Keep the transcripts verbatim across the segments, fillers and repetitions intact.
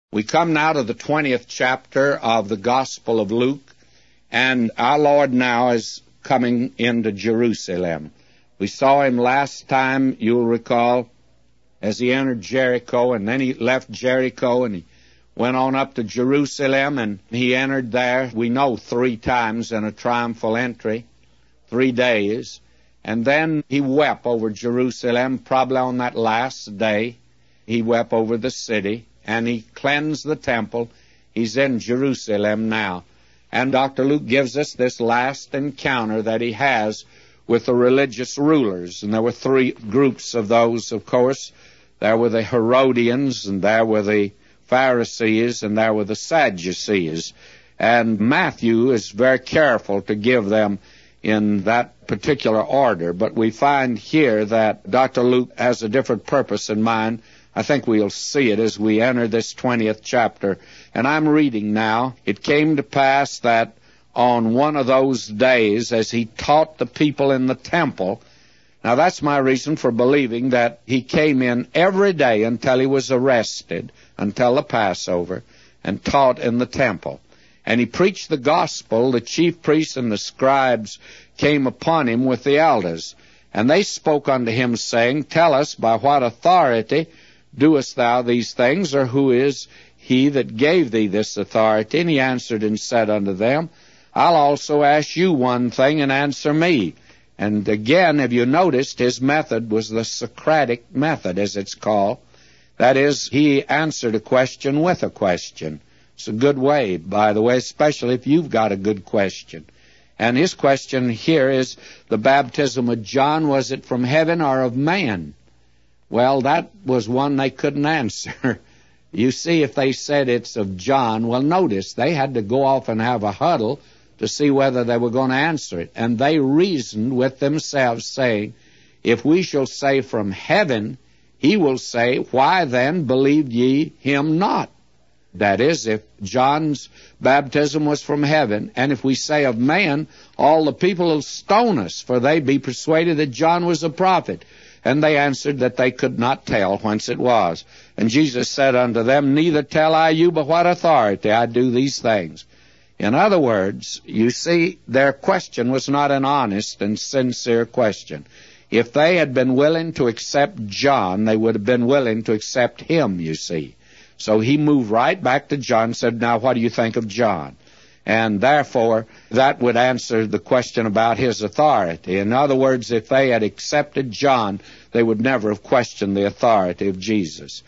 We come now to the twentieth chapter of the Gospel of Luke, and our Lord now is coming into Jerusalem. We saw him last time, you'll recall, as he entered Jericho, and then he left Jericho and he went on up to Jerusalem, and he entered there, we know, three times in a triumphal entry, three days. And then he wept over Jerusalem, probably on that last day. He wept over the city, and he cleansed the temple. He's in Jerusalem now. And Doctor Luke gives us this last encounter that he has with the religious rulers. And there were three groups of those, of course. There were the Herodians, and there were the Pharisees, and there were the Sadducees. And Matthew is very careful to give them in that particular order. But we find here that Doctor Luke has a different purpose in mind. I think we'll see it as we enter this twentieth chapter. And I'm reading now. It came to pass that on one of those days, as he taught the people in the temple, now that's my reason for believing that he came in every day until he was arrested, until the Passover, and taught in the temple. And he preached the gospel. The chief priests and the scribes came upon him with the elders. And they spoke unto him, saying, Tell us, by what authority doest thou these things, or who is he that gave thee this authority? And he answered and said unto them, I'll also ask you one thing, and answer me. And again, have you noticed, his method was the Socratic method, as it's called. That is, he answered a question with a question. It's a good way, by the way, especially if you've got a good question. And his question here is, the baptism of John, was it from heaven or of man? Well, that was one they couldn't answer. You see, if they said it's of John, well, notice, they had to go off and have a huddle to see whether they were going to answer it. And they reasoned with themselves, saying, if we shall say from heaven, he will say, why then believed ye him not? That is, if John's baptism was from heaven, and if we say of man, all the people will stone us, for they be persuaded that John was a prophet. And they answered that they could not tell whence it was. And Jesus said unto them, Neither tell I you by what authority I do these things. In other words, you see, their question was not an honest and sincere question. If they had been willing to accept John, they would have been willing to accept him, you see. So he moved right back to John and said, Now what do you think of John? And therefore, that would answer the question about his authority. In other words, if they had accepted John, they would never have questioned the authority of Jesus.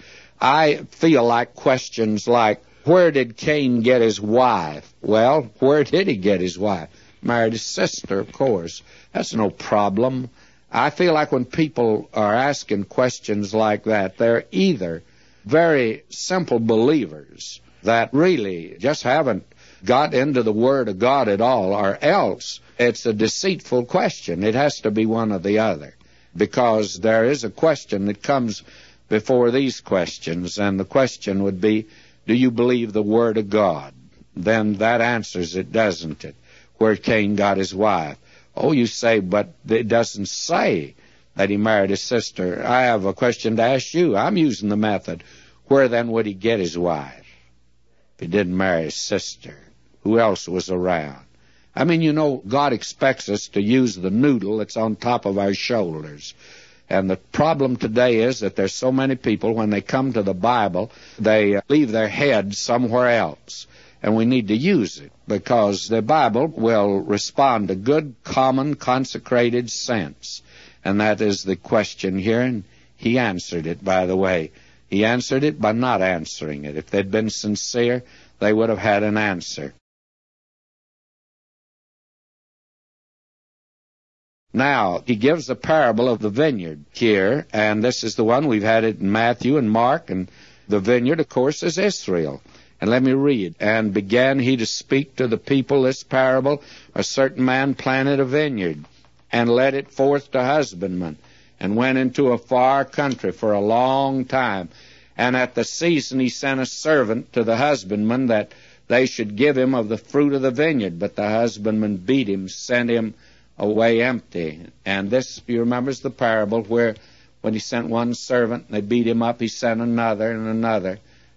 I feel like questions like, where did Cain get his wife? Well, where did he get his wife? Married his sister, of course. That's no problem. I feel like when people are asking questions like that, they're either very simple believers that really just haven't got into the Word of God at all, or else it's a deceitful question. It has to be one or the other, because there is a question that comes before these questions, and the question would be, do you believe the Word of God? Then that answers it, doesn't it? Where Cain got his wife. Oh, you say, but it doesn't say that he married his sister. I have a question to ask you. I'm using the method. Where then would he get his wife if he didn't marry his sister? Who else was around? I mean, you know, God expects us to use the noodle that's on top of our shoulders. And the problem today is that there's so many people, when they come to the Bible, they leave their head somewhere else. And we need to use it, because the Bible will respond to good, common, consecrated sense. And that is the question here, and he answered it, by the way. He answered it by not answering it. If they'd been sincere, they would have had an answer. Now, he gives the parable of the vineyard here, and this is the one. We've had it in Matthew and Mark, and the vineyard, of course, is Israel. And let me read. And began he to speak to the people this parable. A certain man planted a vineyard, and led it forth to husbandmen, and went into a far country for a long time. And at the season he sent a servant to the husbandman, that they should give him of the fruit of the vineyard. But the husbandman beat him, sent him away empty. And this, you remember, is the parable where when he sent one servant and they beat him up, he sent another and another.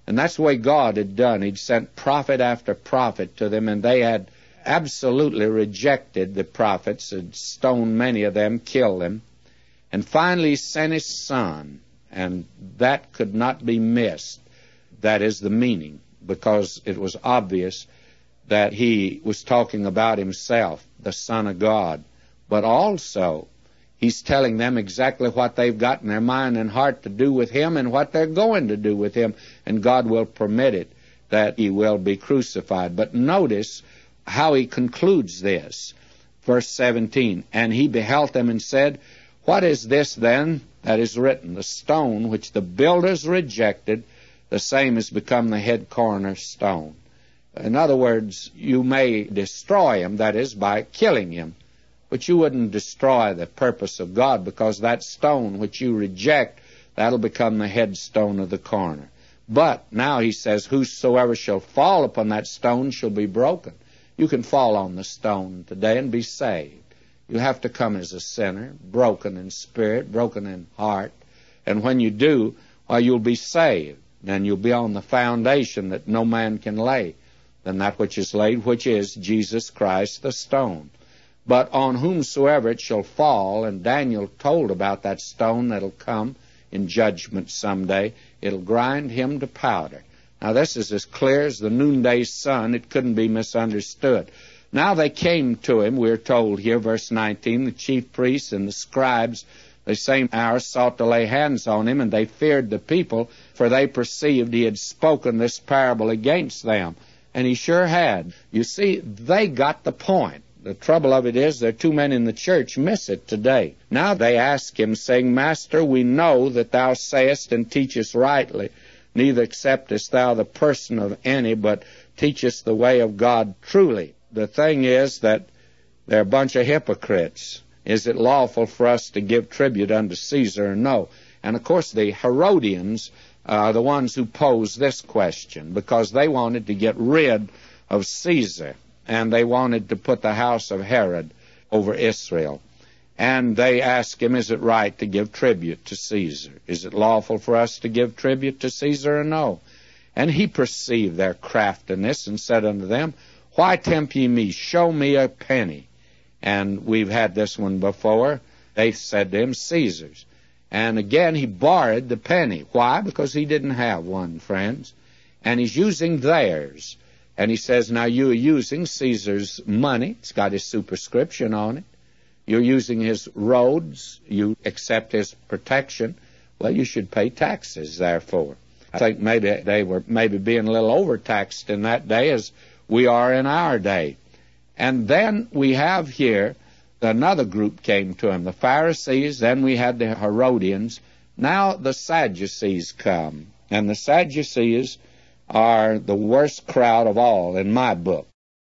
And that's the way God had done. He'd sent prophet after prophet to them, and they had absolutely rejected the prophets, had stoned many of them, killed them. And finally he sent his Son, and that could not be missed. That is the meaning, because it was obvious that he was talking about himself, the Son of God. But also, he's telling them exactly what they've got in their mind and heart to do with him and what they're going to do with him, and God will permit it, that he will be crucified. But notice how he concludes this. Verse seventeen, and he beheld them and said, what is this then that is written? The stone which the builders rejected, the same has become the head cornerstone. In other words, you may destroy him, that is, by killing him, but you wouldn't destroy the purpose of God, because that stone which you reject, that'll become the headstone of the corner. But now he says, whosoever shall fall upon that stone shall be broken. You can fall on the stone today and be saved. You have to come as a sinner, broken in spirit, broken in heart. And when you do, well, you'll be saved. And you'll be on the foundation that no man can lay than that which is laid, which is Jesus Christ the stone. But on whomsoever it shall fall, and Daniel told about that stone that'll come in judgment someday, it'll grind him to powder. Now this is as clear as the noonday sun. It couldn't be misunderstood. Now they came to him, we're told here, verse nineteen, the chief priests and the scribes, the same hour sought to lay hands on him, and they feared the people, for they perceived he had spoken this parable against them. And he sure had. You see, they got the point. The trouble of it is there are too many in the church miss it today. Now they ask him, saying, Master, we know that thou sayest and teachest rightly, neither acceptest thou the person of any, but teachest the way of God truly. The thing is that they're a bunch of hypocrites. Is it lawful for us to give tribute unto Caesar or no? And of course the Herodians are the ones who posed this question, because they wanted to get rid of Caesar, and they wanted to put the house of Herod over Israel. And they asked him, is it right to give tribute to Caesar? Is it lawful for us to give tribute to Caesar or no? And he perceived their craftiness and said unto them, why tempt ye me? Show me a penny. And we've had this one before. They said to him, Caesar's. And again he borrowed the penny. Why? Because he didn't have one, friends. And he's using theirs. And he says, now you are using Caesar's money. It's got his superscription on it. You're using his roads. You accept his protection. Well, you should pay taxes, therefore. I think maybe they were maybe being a little overtaxed in that day as we are in our day. And then we have here another group came to him, the Pharisees, then we had the Herodians. Now the Sadducees come. And the Sadducees are the worst crowd of all in my book.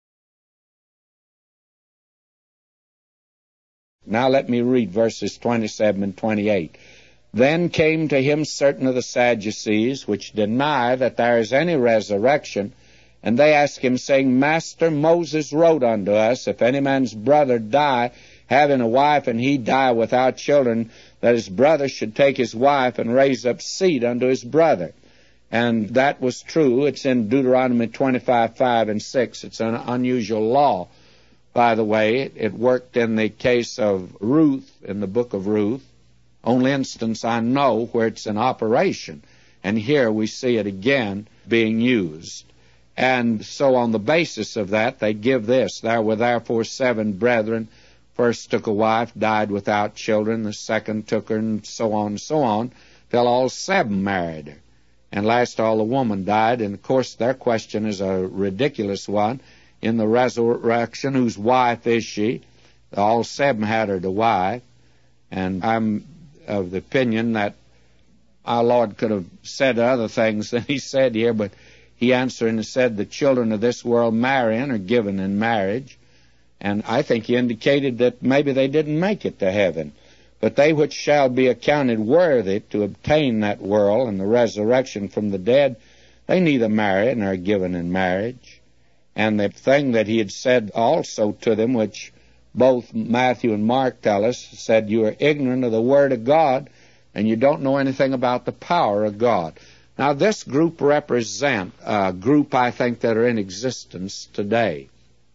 Now let me read verses twenty-seven and twenty-eight. Then came to him certain of the Sadducees, which deny that there is any resurrection, and they asked him, saying, Master, Moses wrote unto us, if any man's brother die, having a wife, and he die without children, that his brother should take his wife and raise up seed unto his brother. And that was true. It's in Deuteronomy twenty-five, five and six. It's an unusual law. By the way, it worked in the case of Ruth, in the book of Ruth. Only instance I know where it's in operation. And here we see it again being used. And so on the basis of that, they give this. There were therefore seven brethren. First took a wife, died without children. The second took her, and so on and so on, till all seven married her. And last all the woman died. And, of course, their question is a ridiculous one. In the resurrection, whose wife is she? All seven had her to wife. And I'm of the opinion that our Lord could have said other things than he said here, but he answered and said, the children of this world marrying are given in marriage. And I think he indicated that maybe they didn't make it to heaven. But they which shall be accounted worthy to obtain that world and the resurrection from the dead, they neither marry nor are given in marriage. And the thing that he had said also to them, which both Matthew and Mark tell us, said, you are ignorant of the Word of God, and you don't know anything about the power of God. Now, this group represent a group, I think, that are in existence today.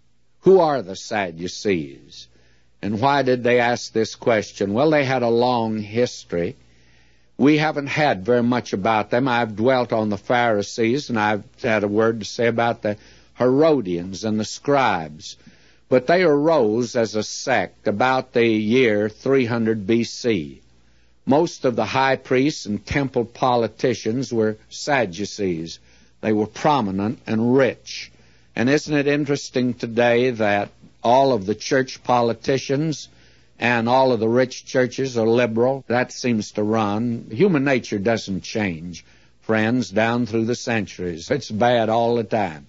Who are the Sadducees? And why did they ask this question? Well, they had a long history. We haven't had very much about them. I've dwelt on the Pharisees, and I've had a word to say about the Herodians and the scribes. But they arose as a sect about the year three hundred B C Most of the high priests and temple politicians were Sadducees. They were prominent and rich. And isn't it interesting today that all of the church politicians and all of the rich churches are liberal? That seems to run. Human nature doesn't change, friends, down through the centuries. It's bad all the time.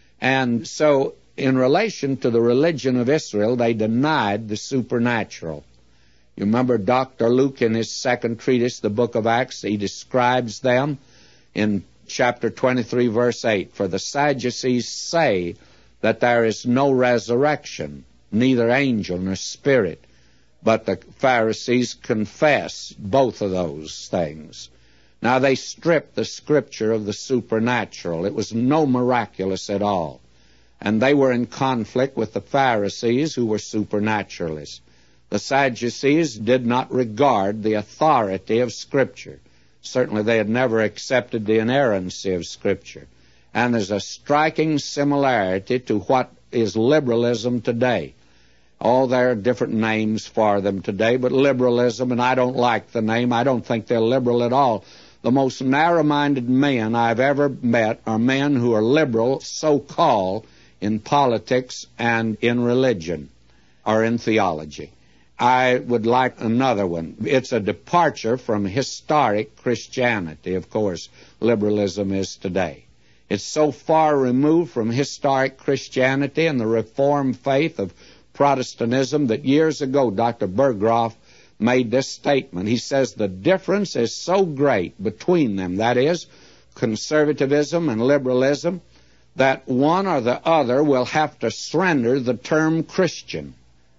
And so, in relation to the religion of Israel, they denied the supernatural. You remember Doctor Luke in his second treatise, the book of Acts, he describes them in chapter twenty-three, verse eight. For the Sadducees say that there is no resurrection, neither angel nor spirit. But the Pharisees confess both of those things. Now, they stripped the Scripture of the supernatural. It was no miraculous at all. And they were in conflict with the Pharisees, who were supernaturalists. The Sadducees did not regard the authority of Scripture. Certainly they had never accepted the inerrancy of Scripture. And there's a striking similarity to what is liberalism today. Oh, there are different names for them today, but liberalism, and I don't like the name. I don't think they're liberal at all. The most narrow-minded men I've ever met are men who are liberal, so-called, in politics and in religion or in theology. I would like another one. It's a departure from historic Christianity, of course, liberalism is today. It's so far removed from historic Christianity and the Reformed faith of Protestantism that years ago Doctor Berggraf made this statement. He says the difference is so great between them, that is, conservatism and liberalism, that one or the other will have to surrender the term Christian.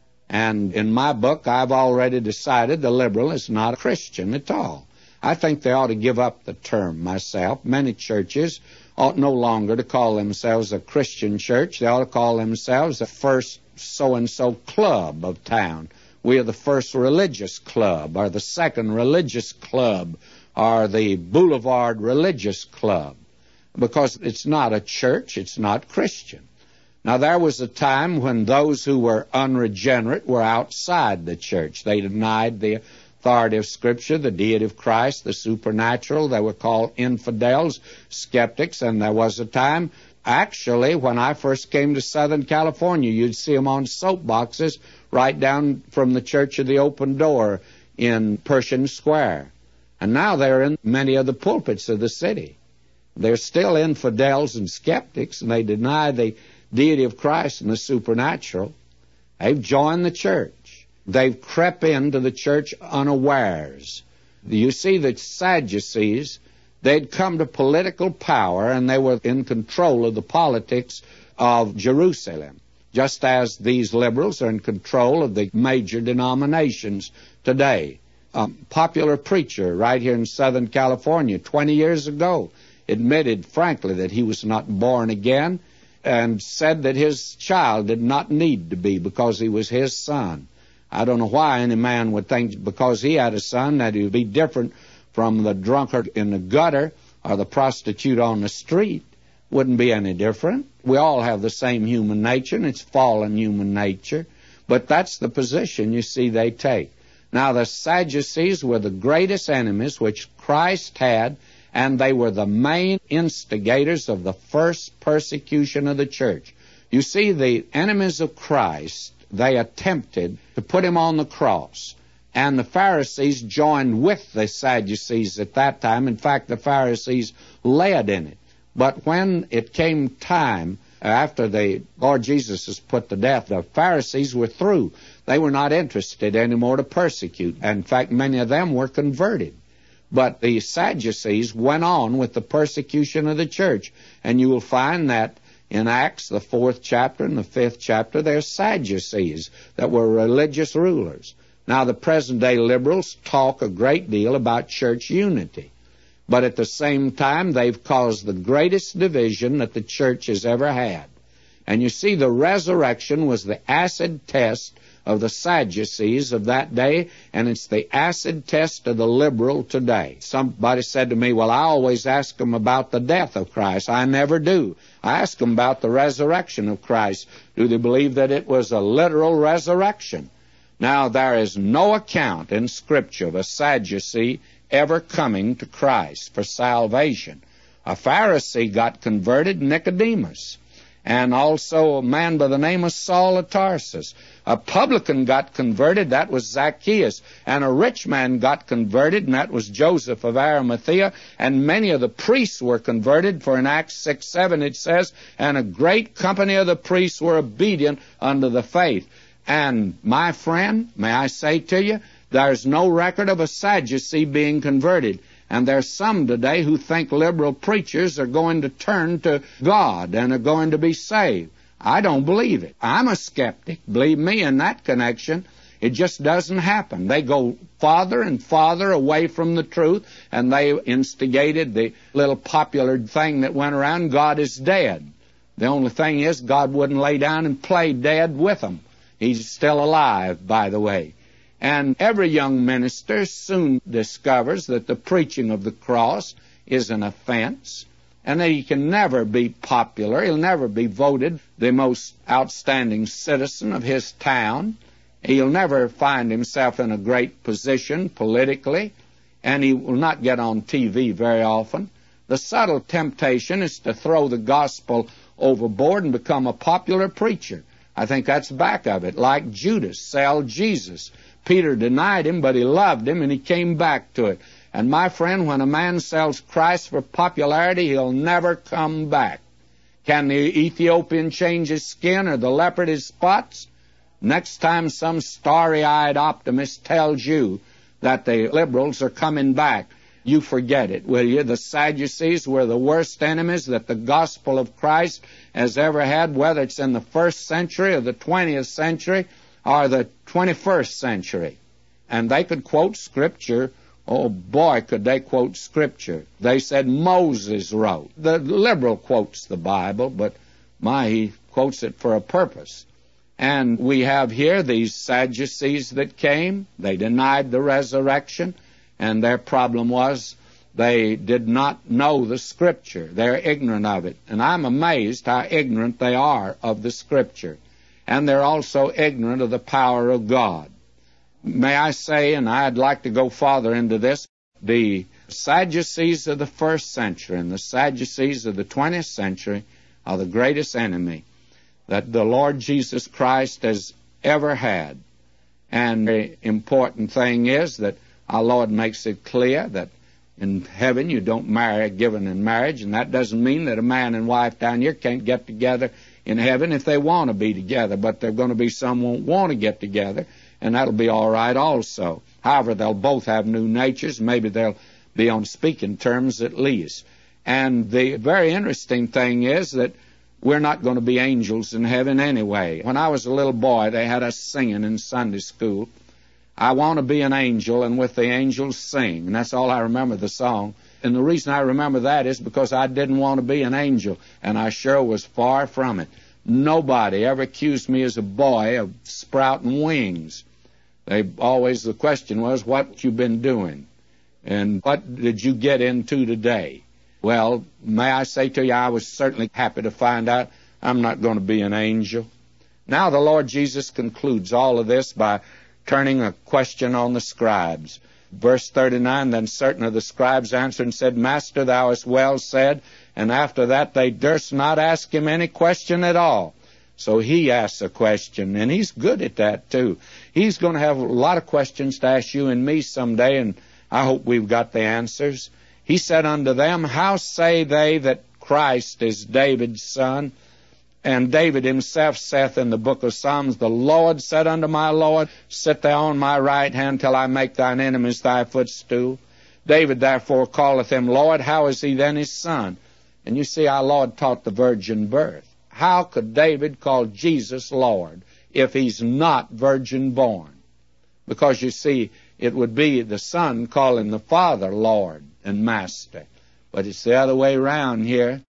And in my book, I've already decided the liberal is not a Christian at all. I think they ought to give up the term myself. Many churches ought no longer to call themselves a Christian church. They ought to call themselves the first so-and-so club of town. We are the first religious club, or the second religious club, or the boulevard religious club, because it's not a church, it's not Christian. Now, there was a time when those who were unregenerate were outside the church. They denied the authority of Scripture, the deity of Christ, the supernatural. They were called infidels, skeptics, and there was a time, actually, when I first came to Southern California, you'd see them on soapboxes right down from the Church of the Open Door in Pershing Square. And now they're in many of the pulpits of the city. They're still infidels and skeptics, and they deny the deity of Christ and the supernatural. They've joined the church. They've crept into the church unawares. You see, the Sadducees, they'd come to political power, and they were in control of the politics of Jerusalem, just as these liberals are in control of the major denominations today. A popular preacher right here in Southern California twenty years ago admitted frankly that he was not born again, and said that his child did not need to be because he was his son. I don't know why any man would think because he had a son that he would be different from the drunkard in the gutter or the prostitute on the street. Wouldn't be any different. We all have the same human nature, and it's fallen human nature. But that's the position, you see, they take. Now, the Sadducees were the greatest enemies which Christ had, and they were the main instigators of the first persecution of the church. You see, the enemies of Christ, they attempted to put him on the cross, and the Pharisees joined with the Sadducees at that time. In fact, the Pharisees led in it. But when it came time, after the Lord Jesus was put to death, the Pharisees were through. They were not interested anymore to persecute. In fact, many of them were converted. But the Sadducees went on with the persecution of the church. And you will find that in Acts, the fourth chapter and the fifth chapter, there's Sadducees that were religious rulers. Now, the present-day liberals talk a great deal about church unity. But at the same time, they've caused the greatest division that the church has ever had. And you see, the resurrection was the acid test of the Sadducees of that day, and it's the acid test of the liberal today. Somebody said to me, well, I always ask them about the death of Christ. I never do. I ask them about the resurrection of Christ. Do they believe that it was a literal resurrection? Now, there is no account in Scripture of a Sadducee ever coming to Christ for salvation. A Pharisee got converted, Nicodemus, and also a man by the name of Saul of Tarsus. A publican got converted, that was Zacchaeus, and a rich man got converted, and that was Joseph of Arimathea, and many of the priests were converted, for in Acts six seven it says, and a great company of the priests were obedient unto the faith. And, my friend, may I say to you, there's no record of a Sadducee being converted. And there's some today who think liberal preachers are going to turn to God and are going to be saved. I don't believe it. I'm a skeptic, believe me, in that connection. It just doesn't happen. They go farther and farther away from the truth, and they instigated the little popular thing that went around, God is dead. The only thing is, God wouldn't lay down and play dead with them. He's still alive, by the way. And every young minister soon discovers that the preaching of the cross is an offense, and that he can never be popular. He'll never be voted the most outstanding citizen of his town. He'll never find himself in a great position politically, and he will not get on T V very often. The subtle temptation is to throw the gospel overboard and become a popular preacher. I think that's back of it, like Judas, sell Jesus. Peter denied him, but he loved him, and he came back to it. And my friend, when a man sells Christ for popularity, he'll never come back. Can the Ethiopian change his skin or the leopard his spots? Next time some starry-eyed optimist tells you that the liberals are coming back, you forget it, will you? The Sadducees were the worst enemies that the gospel of Christ has ever had, whether it's in the first century or the twentieth century or the twenty-first century. And they could quote Scripture. Oh, boy, could they quote Scripture. They said Moses wrote. The liberal quotes the Bible, but, my, he quotes it for a purpose. And we have here these Sadducees that came. They denied the resurrection, and their problem was they did not know the Scripture. They're ignorant of it. And I'm amazed how ignorant they are of the Scripture. And they're also ignorant of the power of God. May I say, and I'd like to go farther into this, the Sadducees of the first century and the Sadducees of the twentieth century are the greatest enemy that the Lord Jesus Christ has ever had. And the important thing is that our Lord makes it clear that in heaven you don't marry given in marriage, and that doesn't mean that a man and wife down here can't get together in heaven if they want to be together, but there are going to be some who won't want to get together, and that'll be all right also. However, they'll both have new natures. Maybe they'll be on speaking terms at least. And the very interesting thing is that we're not going to be angels in heaven anyway. When I was a little boy, they had us singing in Sunday school, I want to be an angel and with the angels sing. And that's all I remember the song. And the reason I remember that is because I didn't want to be an angel, and I sure was far from it. Nobody ever accused me as a boy of sprouting wings. They always, the question was, what you been doing? And what did you get into today? Well, may I say to you, I was certainly happy to find out I'm not going to be an angel. Now the Lord Jesus concludes all of this by turning a question on the scribes. Verse thirty-nine, then certain of the scribes answered and said, Master, thou hast well said. And after that they durst not ask him any question at all. So he asks a question, and he's good at that too. He's going to have a lot of questions to ask you and me someday, and I hope we've got the answers. He said unto them, How say they that Christ is David's son? And David himself saith in the book of Psalms, The Lord said unto my Lord, Sit thou on my right hand till I make thine enemies thy footstool. David therefore calleth him Lord. How is he then his son? And you see, our Lord taught the virgin birth. How could David call Jesus Lord if he's not virgin born? Because you see, it would be the son calling the Father Lord. and master. But it's the other way around here.